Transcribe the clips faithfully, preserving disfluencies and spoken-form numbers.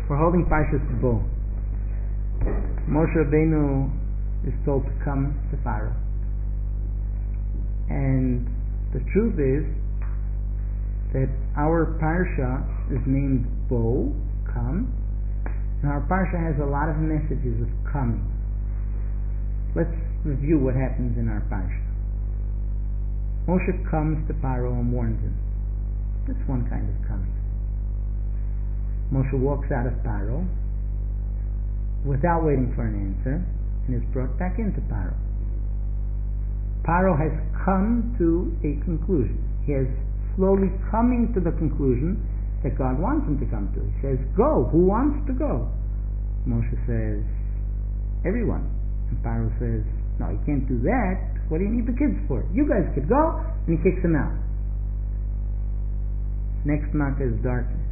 We're holding Parshas Bo. Moshe Rabbeinu is told to come to Pharaoh. And the truth is that our Parsha is named Bo, come, and our Parsha has a lot of messages of coming. Let's review what happens in our Parsha. Moshe comes to Pharaoh and warns him. That's one kind of coming. Moshe walks out of Pharaoh without waiting for an answer and is brought back into Pharaoh. Pharaoh has come to a conclusion. He is slowly coming to the conclusion that God wants him to come to. He says, go. Who wants to go? Moshe says, everyone. And Pharaoh says, no, you can't do that. What do you need the kids for? You guys could go. And he kicks them out. Next makkah is darkness.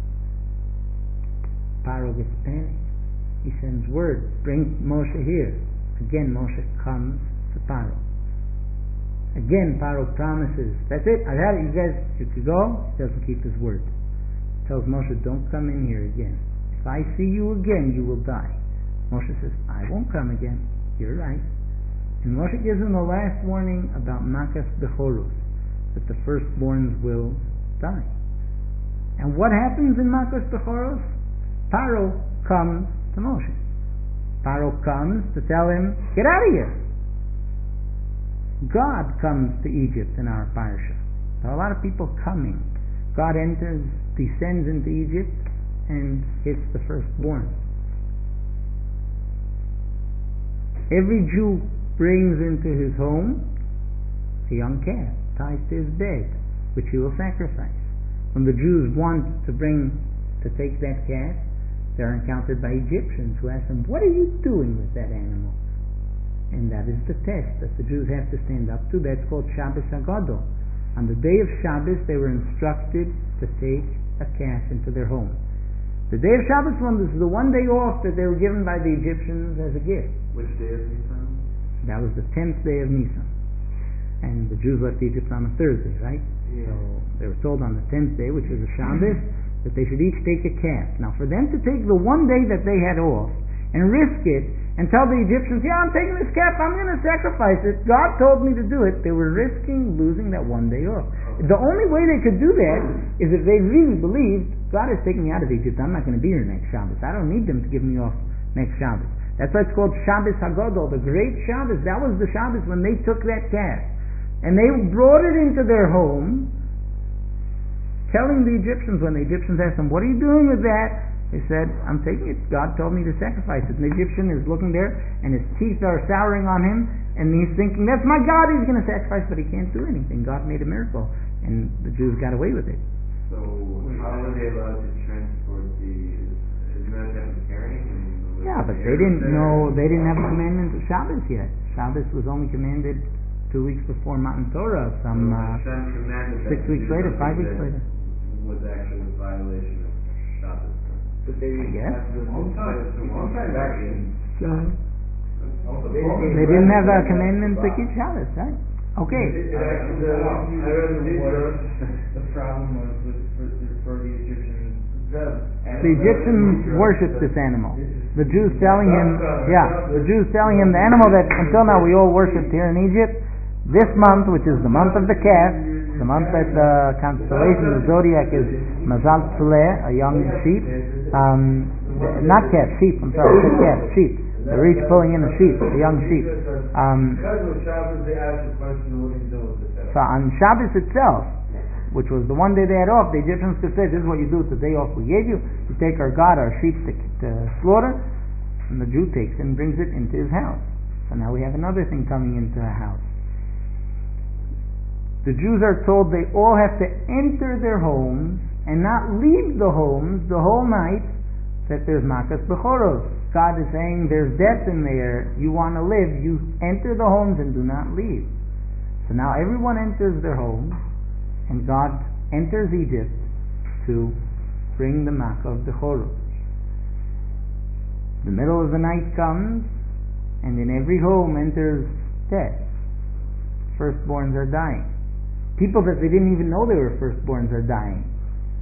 Pharaoh gets panicked. He sends word, bring Moshe here. Again, Moshe comes to Pharaoh. Again, Pharaoh promises, that's it, I got it, you guys, you could go. He doesn't keep his word. He tells Moshe, don't come in here again. If I see you again, you will die. Moshe says, I won't come again. You're right. And Moshe gives him the last warning about Makas Bechoros, that the firstborns will die. And what happens in Makas Bechoros? Pharaoh comes to Moshe. Pharaoh comes to tell him, get out of here. God comes to Egypt in our parsha. There are a lot of people coming. God enters, descends into Egypt, and hits the firstborn. Every Jew brings into his home a young calf, ties to his bed, which he will sacrifice. When the Jews want to bring, to take that calf, they're encountered by Egyptians who ask them, what are you doing with that animal? And that is the test that the Jews have to stand up to. That's called Shabbos HaGadol. On the day of Shabbos, they were instructed to take a calf into their home. The day of Shabbos was the one day off that they were given by the Egyptians as a gift. Which day of Nisan? That was the tenth day of Nisan. And the Jews left Egypt on a Thursday, right? Yeah. So they were told on the tenth day, which was a Shabbos, that they should each take a calf. Now for them to take the one day that they had off and risk it and tell the Egyptians, yeah, I'm taking this calf, I'm going to sacrifice it, God told me to do it, they were risking losing that one day off. The only way they could do that is if they really believed, God is taking me out of Egypt, I'm not going to be here next Shabbos, I don't need them to give me off next Shabbos. That's why it's called Shabbos HaGadol, the great Shabbos. That was the Shabbos when they took that calf and they brought it into their home, telling the Egyptians, when the Egyptians asked them, what are you doing with that? They said, I'm taking it. God told me to sacrifice it. And the Egyptian is looking there, and his teeth are souring on him, and he's thinking, that's my God, he's going to sacrifice, but he can't do anything. God made a miracle, and the Jews got away with it. So, how were they allowed to transport the, isn't that type of carrying? Yeah, but they didn't know, they didn't have a commandment of Shabbos yet. Shabbos was only commanded two weeks before Matan Torah, some uh, six weeks later, five weeks later. Was actually a violation of Shabbos. But they Yes. have the multi-time action. They didn't have a commandment to keep Shabbos, right? Okay. It, it actually, uh, I read the word. The problem was with, for, for the Egyptians. The Egyptians worshipped this animal. The Jews telling him, yeah, the Jews telling him the animal that until now we all worshipped here in Egypt, this month, which is the month of the calf, the month that the constellation, the zodiac is Mazal Tzuleh, a young sheep, um, not calf, sheep, I'm sorry, not calf, sheep. They're each pulling in a sheep, a young sheep. Um, so on Shabbos itself, which was the one day they had off, the Egyptians could say, this is what you do with the day off we gave you. You take our God, our sheep to, to slaughter, and the Jew takes it and brings it into his house. So now we have another thing coming into a house. The Jews are told they all have to enter their homes and not leave the homes the whole night that there's Makas Bechoros. God is saying there's death in there, you want to live, you enter the homes and do not leave. So now everyone enters their homes, and God enters Egypt to bring the Makkah of Bechoros. The middle of the night comes, and in every home enters death. Firstborns are dying. People that they didn't even know they were firstborns are dying.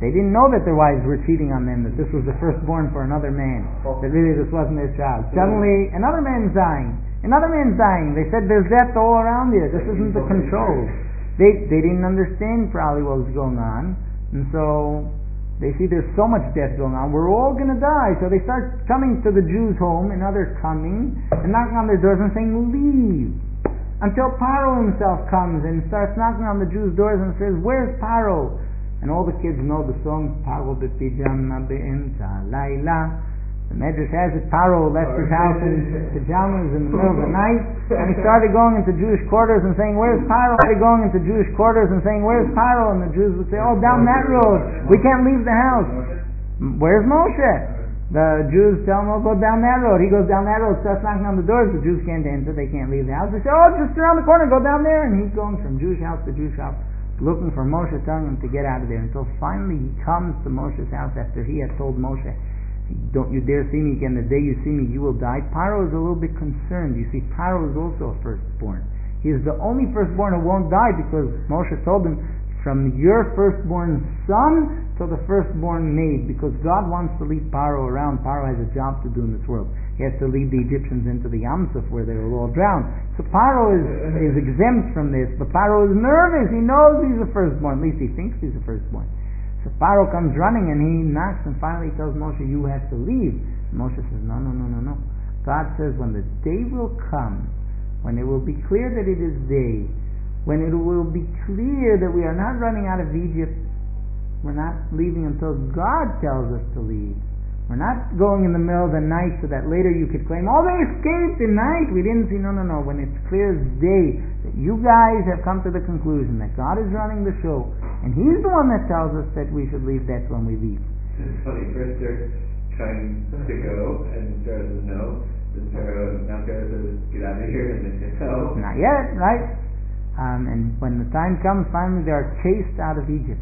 They didn't know that their wives were cheating on them, that this was the firstborn for another man, that really this wasn't their child. Suddenly, another man's dying. Another man's dying. They said, there's death all around here. This isn't the control. They they didn't understand probably what was going on, and so they see there's so much death going on. We're all going to die. So they start coming to the Jews' home, and now they're coming and knocking on their doors and saying, leave. Until Paro himself comes and starts knocking on the Jews' doors and says, where's Paro? And all the kids know the song, Paro b'pijama be'emtza layla. The Medrash has it, Paro left his house in pajamas in the middle of the night, and he started going into Jewish quarters and saying, where's Paro? He started going into Jewish quarters and saying, where's Paro? And the Jews would say, oh, down that road. We can't leave the house. Where's Moshe? The Jews tell him, oh, go down that road. He goes down that road, starts knocking on the doors. The Jews can't enter. They can't leave the house. They say, oh, just around the corner, go down there. And he's going from Jewish house to Jewish house, looking for Moshe, telling him to get out of there. Until finally he comes to Moshe's house after he had told Moshe, don't you dare see me again. The day you see me, you will die. Paro is a little bit concerned. You see, Paro is also a firstborn. He is the only firstborn who won't die because Moshe told him, from your firstborn son to the firstborn maid, because God wants to leave Paro around. Paro has a job to do in this world. He has to lead the Egyptians into the Yam Suf where they will all drown. So Paro is, is exempt from this, but Paro is nervous. He knows he's a firstborn. At least he thinks he's a firstborn. So Paro comes running and he knocks and finally tells Moshe, you have to leave. And Moshe says, no, no, no, no, no. God says when the day will come, when it will be clear that it is day, when it will be clear that we are not running out of Egypt, we're not leaving until God tells us to leave. We're not going in the middle of the night so that later you could claim, oh, they escaped in night, we didn't see. No, no, no. When it's clear as day that you guys have come to the conclusion that God is running the show, and He's the one that tells us that we should leave, that's when we leave. It's funny, first they're trying to go, and Sarah says no, then Sarah, now Sarah says, get out of here, and they say no. Not yet, right? Um, and when the time comes, finally they are chased out of Egypt.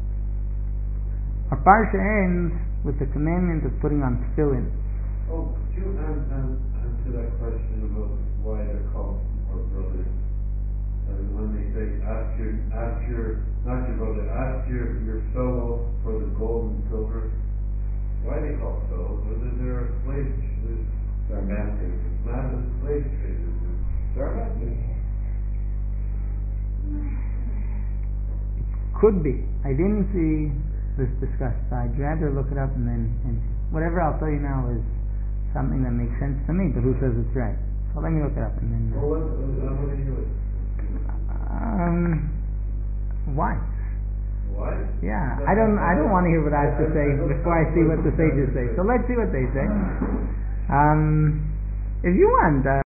Our parsha ends with the commandment of putting on tefillin. Oh, could you answer, answer that question about why they're called our brothers? Uh, when they say, ask your, ask your, not your brother, ask your, your fellow for the gold and silver. Why are they called fellows? Whether they're slave, They're masters. masters, slave traders. They're masters. Could be. I didn't see this discussed. I'd rather look it up and then, and whatever I'll tell you now is something that makes sense to me, but who says it's right? So let me look it up and then. Uh, Well, what, uh, what do you do? um, why? Why? Yeah, I don't. I don't want to hear what I have to say before I see what the sages say. So let's see what they say. Um, if you want. Uh,